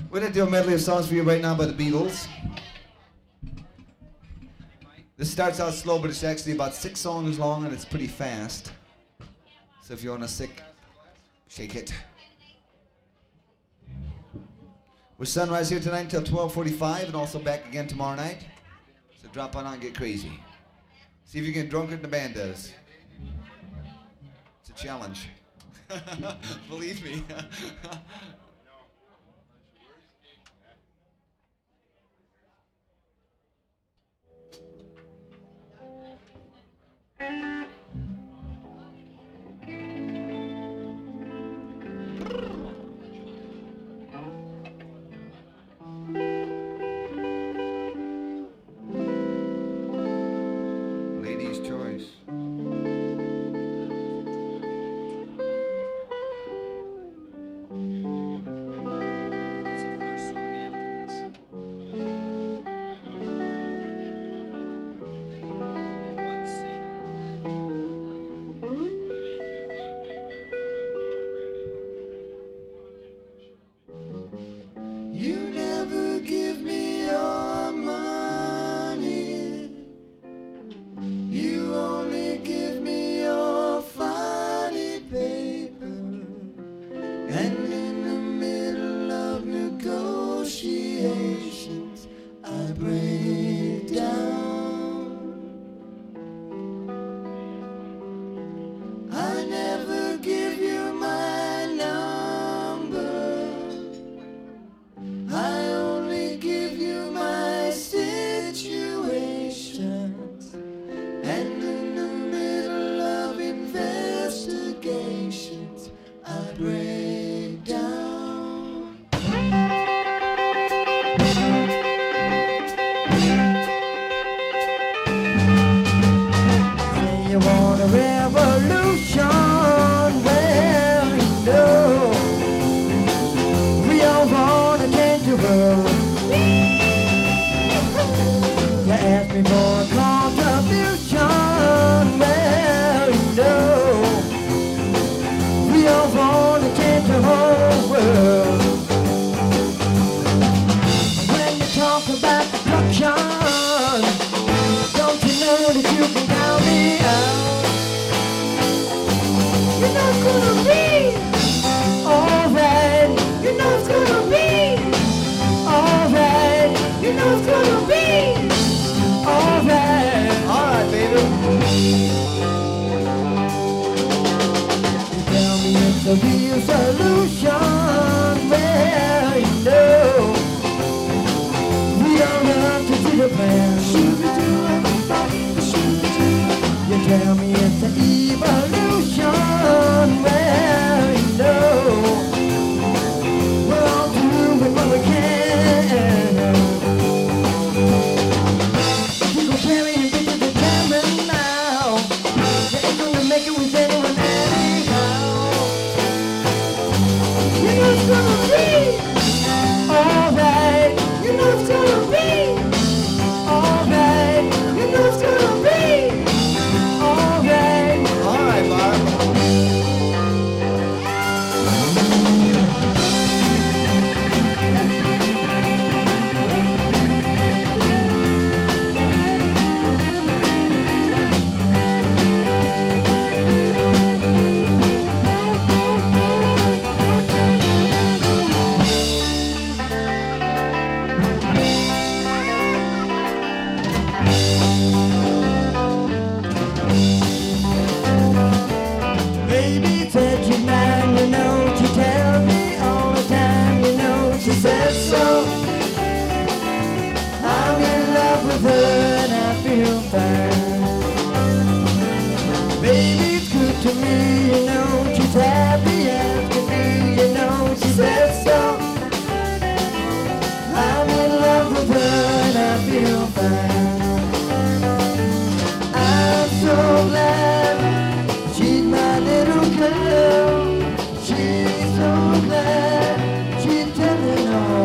We're going to do a medley of songs for you right now by the Beatles. This starts out slow, but it's actually about 6 songs long and it's pretty fast. So if you want to shake it. We're Sunrise here tonight until 12:45 and also back again tomorrow night. So drop on out and get crazy. See if you get drunker than the band does. It's a challenge. Believe me. Ladies' choice. You never give me your money. You only give me your funny paper. And in the middle of negotiations, I break down. I never give you my number. I only give you my situations, and in the middle of investigations, I break down. Say you want a revolution, well, you know we all want to change the world. You ask me for a contribution, well, you know we all want to change the whole world. When you talk about destruction, don't you know that you can count me out? You know it's gonna be alright. You know it's gonna be alright. You know it's gonna be alright. Alright, baby. You tell me it's a real solution. Well, you know we don't have to see the plan. You tell me it's an evolution. Well, you know we're all doing what we can. You go carry and get to the camera now. You ain't gonna make it with anyone anyhow. You know it's gonna be alright. You know it's gonna be alright. You know it's gonna be alright. Alright, Barb. Baby, said you mind, you know what you tell me all the time, you know she says so. I'm in love with her and I feel fine. Baby, it's good to me, you know she's happy after me, you know she says so. I'm in love with her and I feel fine. I'm so glad she's my little girl. She's so glad she's telling all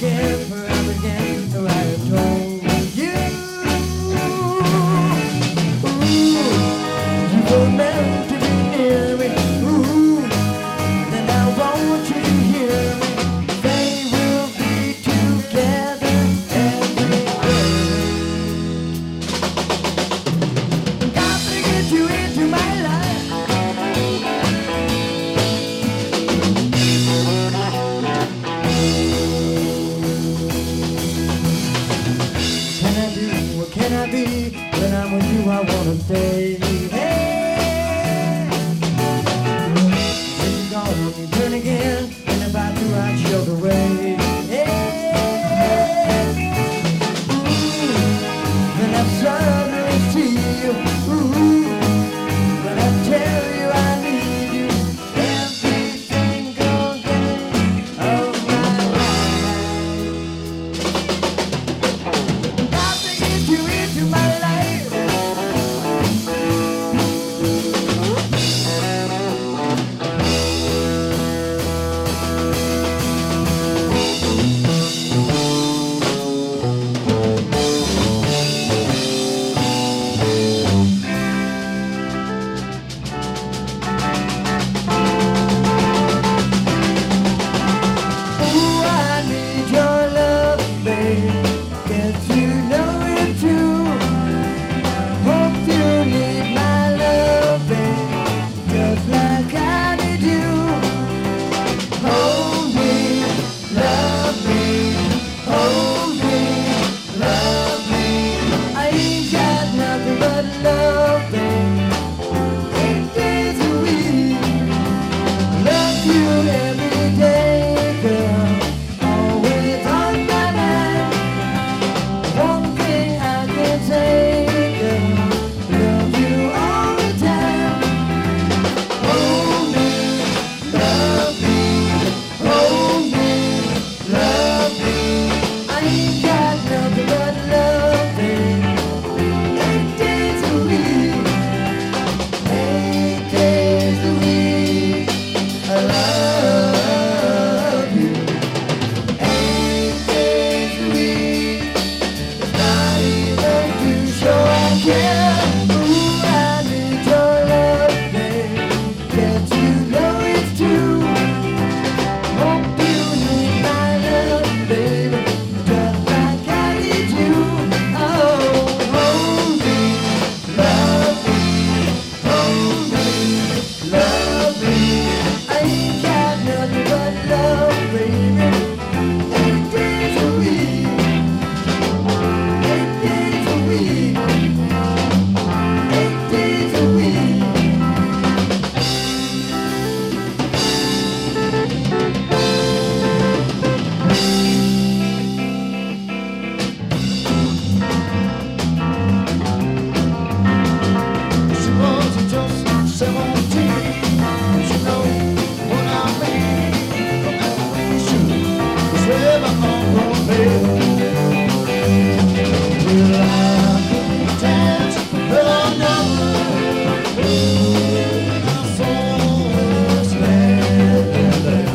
again, perhaps again, so I have told you. Ooh, you were meant to be near me. Ooh, and I want you to hear me. They will be together every day. Got to get you into my life. What can I be? When I'm with you, I wanna stay. Hey, when you're gone, you turn again, and if I do, I'd show the way. Hey, ooh, when I suddenly see you, ooh, when I tell you I need you, every single day of my life. Got to get you into my life. Ooh, I need your love, babe. Guess you know it too. Hope you need my love, babe, just like I need you. Hold me, love me, hold me, love me. I ain't got nothing but love, babe. 8 days a week. Love you every day, girl. Always on my mind. One thing I can say, girl, love you all the time. Hold me, love me, hold me, love me. I ain't got nothing but love, babe. 8 days a week, 8 days a week. I love you. 8 days a week. It's not even too sure I care. Ooh, I need your love, babe. Can't you know it's true? Hope you need my love, baby, just like I need you. Oh, hold me, love me, hold me, love me. I ain't got nothing but love, baby. 8 days a week, 8 days a week, 8 days a week. She was just 17. She know what I mean. No matter when she was ever on her bed. Well, I couldn't dance another. When I saw her stand there.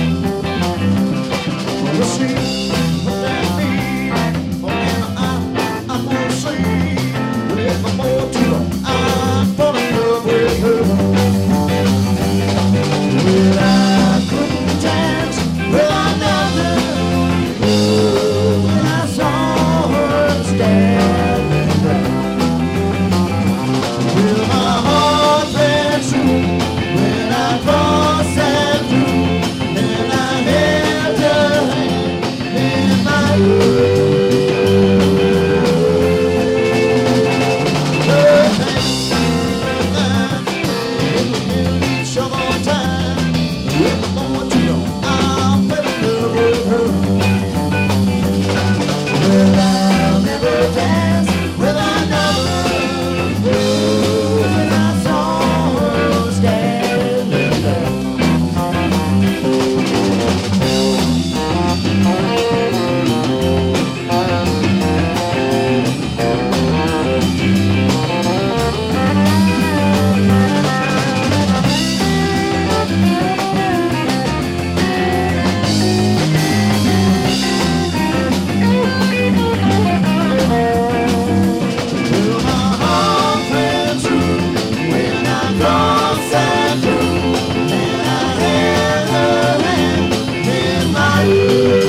Well, she looked at me, and I will see. With my more to I'm falling in love with her. Well, I couldn't dance with another. Thank